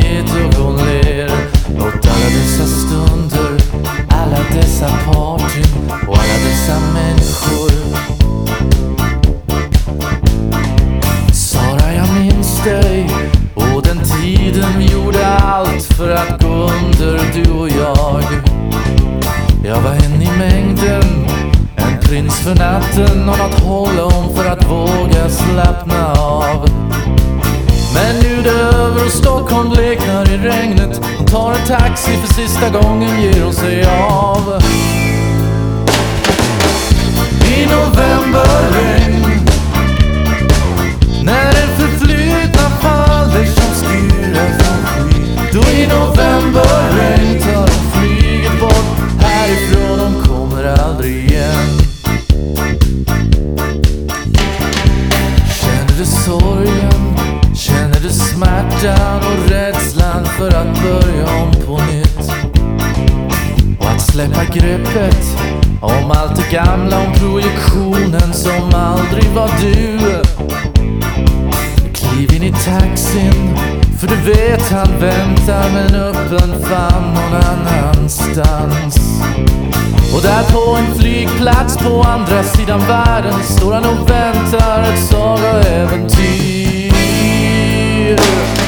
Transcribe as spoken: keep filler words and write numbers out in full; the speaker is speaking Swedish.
hit och gå ner åt alla dessa stunder, alla dessa partyn och alla dessa människor. Sara, jag minns dig och den tiden vi gjorde allt för att gå under, du och jag. Jag var en i mängden, en prins för natten och något hålla om för att våga slappna av. Men nu är det över och Stockholm bleknar i regnet. Hon tar en taxi för sista gången, ger hon sig av. I novemberregn, när det förflutna faller som skurar från sky, då i novemberregn tar de flyget bort härifrån, de kommer aldrig igen. Känner du sorgen, känner du smärtan och rädslan för att börja om på nytt, och att släppa greppet om allt det gamla, om projektionen som aldrig var du. Kliv in i taxin, för du vet han väntar med en öppen famn någon annanstans. Och där på en flygplats på andra sidan världen står han och väntar ett sagoäventyr.